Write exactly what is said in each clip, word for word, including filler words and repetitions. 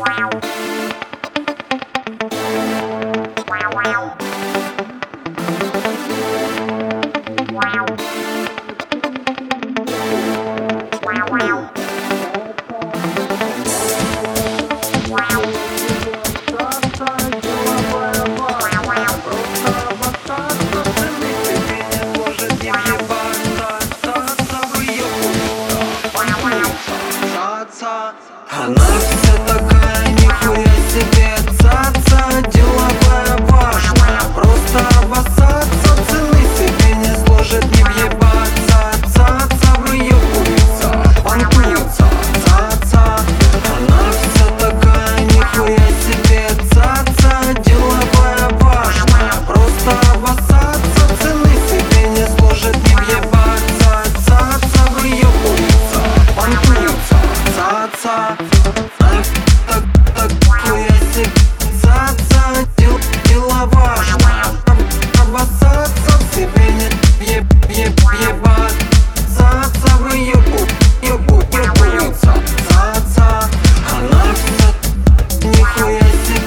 Она вся такая, нихуя себе, ца-ца, деловая, важная. Просто обоссаться, цены себе не сложит, не въебаться. Ца-ца, выебывается, понтуется, ца-ца. Она вся такая, нихуя себе, ца-ца, деловая, важная. Просто обоссаться, цены себе не сложит, не въебаться. Ца-ца, выебывается, понтуется, ца-ца. Так, так, такое себе, ца-ца, дел, дело важное. Обоссаться себе не еб, еб, ебать. Ца-ца, выебу, ебу, ебуется, ца-ца. Она вся, нихуя себе.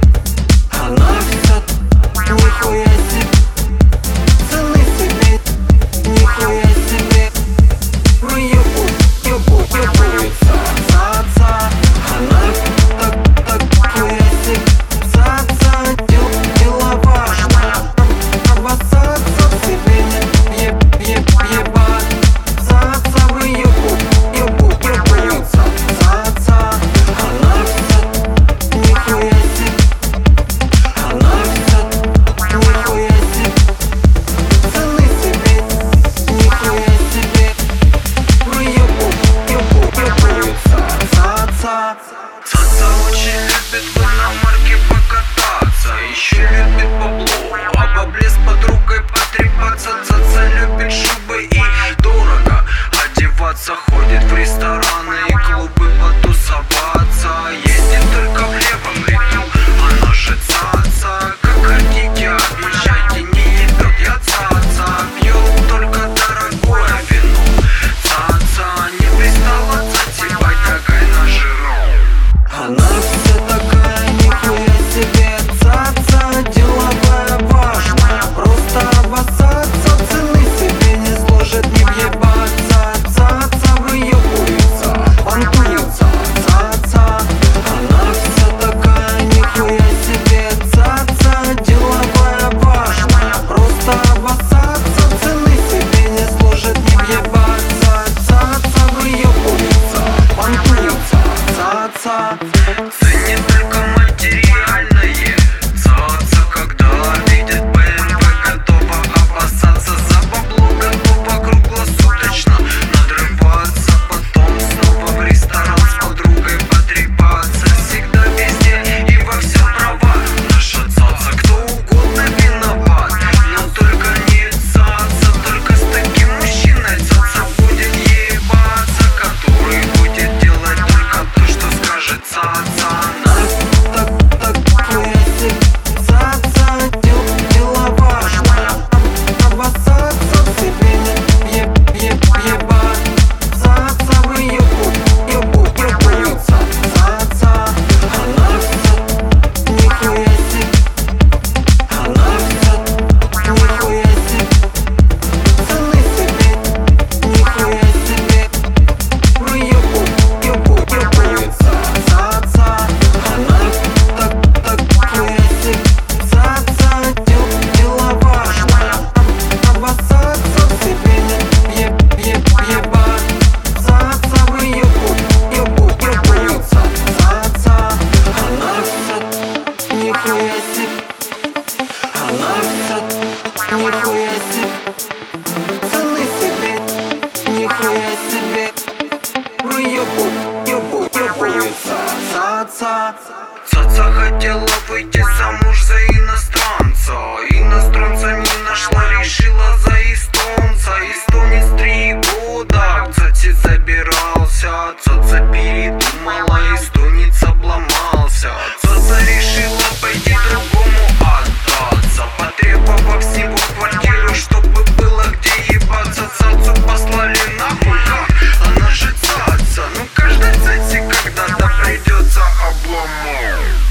Она вся, нихуя себе. Цены себе, нихуя себе. Выебу, ебу, ебуется, ца-ца. Она так, такое себе, ца-ца, дел, дело важное. Обоссаться себе не еб, еб, ебать. Ца-ца, выебу, ебу, ебуется, ца-ца. Она вся, нихуя себе. Она вся, нихуя себе. Цены себе, нихуя себе. Выебу, ебу, ебуется, ца-ца. Ца-ца очень любит в иномарке покататься, еще любит бабло, а бабле с подругой потрепаться. Ца-ца любит шубы и дорого одеваться, ходит в рестораны и клубы потусоваться. Ездит только в левом ряду, она же ца-ца. Как хотите, объезжайте, не ебет я ца-ца. Пьет только дорогое вино, ца-ца. Не пристала ца-тибать, такая на жиру. Она вся такая, нихуя себе, ца-ца, деловая, важная. Просто обоссаться, цены себе не сложит, не въебаться. Ца-ца, выебуется, понтуется, ца-ца. Она вся такая, нихуя себе, ца-ца, деловая, важная. Просто обоссаться, цены себе не сложит, не въебаться. Ца-ца, выебуется, понтуется, ца-ца. Ценит только материальное, ца-ца, когда видит бэ эм вэ, готова обоссаться. За бабло готова круглосуточно надрываться, потом снова в ресторан с подругой потрепаться. Всегда везде и во всем права наша ца-ца, кто угодно виноват, но только не ца-ца. Только с таким мужчиной ца-ца будет ебаться, который будет делать только то, что скажет ца-ца. Так, такое себе, ца-ца, дел, дело важное. Обоссаться себе не еб, еб, ебать. Ца-ца, выебу, ебу, ебуется, ца-ца. Она вся, нихуя себе. Она вся, нихуя себе. Цены себе, нихуя себе. Выебу, ебу, ебуется, ца-ца. Она так, такое себе, ца-ца, дел, дело важное. Обоссаться себе не еб, еб, ебать. Ца-ца, выебу, ебу, ебуется, ца-ца. Она вся, нихуя себе. Она вся, нихуя себе. Цены себе, нихуя себе. Выебу, ебу, ебуется, ца-ца. Ца-ца хотела выйти замуж за иностранца, иностранца не нашла, решила за эстонца. Эстонец три года к ца-це забирался, ца-ца передумала, эстонец обломался. Ца-ца решила пойти другому отдаться, потребовав всего квартиру, чтобы было где ебаться. Ца-цу послали нахуй, как? Она же ца-ца, ну каждой ца-це когда-то придется обломать.